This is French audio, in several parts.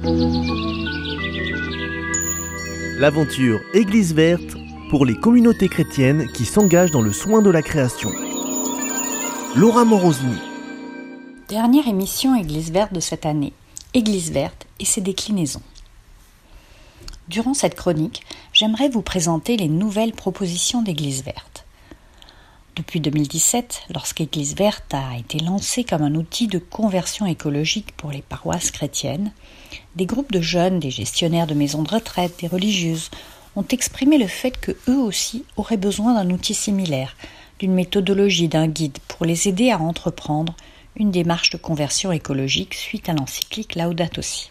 L'aventure Église verte pour les communautés chrétiennes qui s'engagent dans le soin de la création. Laura Morosini. Dernière émission Église verte de cette année, Église verte et ses déclinaisons. Durant cette chronique, j'aimerais vous présenter les nouvelles propositions d'Église verte. Depuis 2017, lorsqu'Église verte a été lancée comme un outil de conversion écologique pour les paroisses chrétiennes, des groupes de jeunes, des gestionnaires de maisons de retraite, des religieuses ont exprimé le fait qu'eux aussi auraient besoin d'un outil similaire, d'une méthodologie, d'un guide pour les aider à entreprendre une démarche de conversion écologique suite à l'encyclique Laudato Si.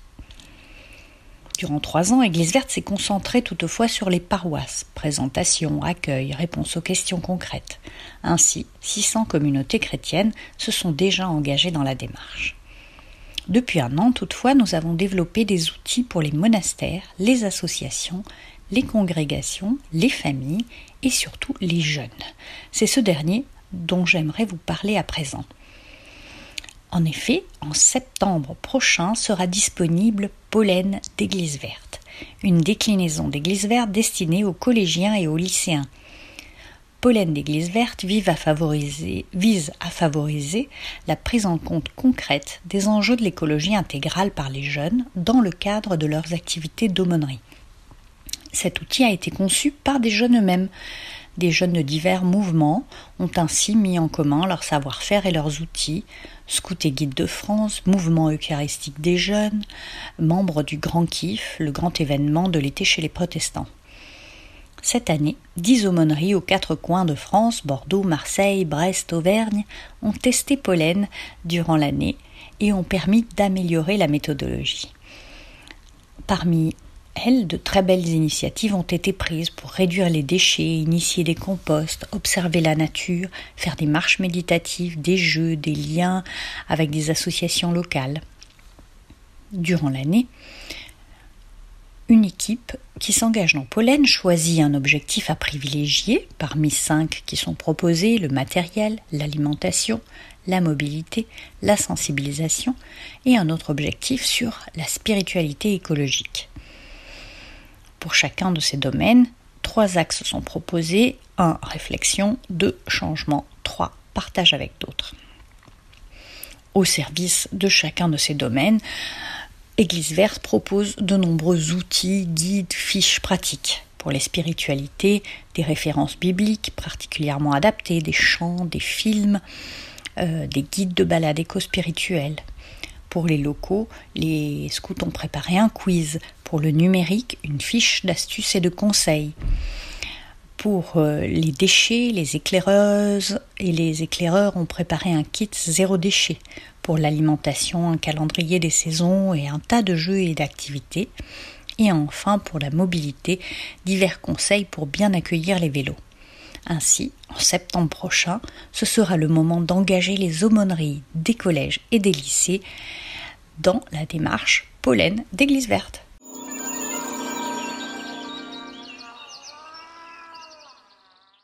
Durant 3 ans, Église verte s'est concentrée toutefois sur les paroisses, présentation, accueil, réponse aux questions concrètes. Ainsi, 600 communautés chrétiennes se sont déjà engagées dans la démarche. Depuis 1 an, toutefois, nous avons développé des outils pour les monastères, les associations, les congrégations, les familles et surtout les jeunes. C'est ce dernier dont j'aimerais vous parler à présent. En effet, en septembre prochain sera disponible Pollen d'Église verte, une déclinaison d'Église verte destinée aux collégiens et aux lycéens. Pollen d'Église verte vise à favoriser la prise en compte concrète des enjeux de l'écologie intégrale par les jeunes dans le cadre de leurs activités d'aumônerie. Cet outil a été conçu par des jeunes eux-mêmes. Des jeunes de divers mouvements ont ainsi mis en commun leur savoir-faire et leurs outils. Scouts et Guides de France, Mouvement Eucharistique des Jeunes, membres du Grand Kiff, le grand événement de l'été chez les protestants. Cette année, 10 aumôneries aux 4 coins de France, Bordeaux, Marseille, Brest, Auvergne, ont testé Pollen durant l'année et ont permis d'améliorer la méthodologie. Parmi elles, de très belles initiatives ont été prises pour réduire les déchets, initier des composts, observer la nature, faire des marches méditatives, des jeux, des liens avec des associations locales. Durant l'année, une équipe qui s'engage dans Pollen choisit un objectif à privilégier parmi 5 qui sont proposés: le matériel, l'alimentation, la mobilité, la sensibilisation et un autre objectif sur la spiritualité écologique. Pour chacun de ces domaines, 3 axes sont proposés: 1. Réflexion, 2. Changement, 3. Partage avec d'autres. Au service de chacun de ces domaines, Église verte propose de nombreux outils, guides, fiches pratiques. Pour les spiritualités, des références bibliques particulièrement adaptées, des chants, des films, des guides de balade éco-spirituelle. Pour les locaux, les scouts ont préparé un quiz. Pour le numérique, une fiche d'astuces et de conseils. Pour les déchets, les éclaireuses et les éclaireurs ont préparé un kit 0 déchet. Pour l'alimentation, un calendrier des saisons et un tas de jeux et d'activités. Et enfin, pour la mobilité, divers conseils pour bien accueillir les vélos. Ainsi, en septembre prochain, ce sera le moment d'engager les aumôneries des collèges et des lycées dans la démarche Pollen d'Église verte.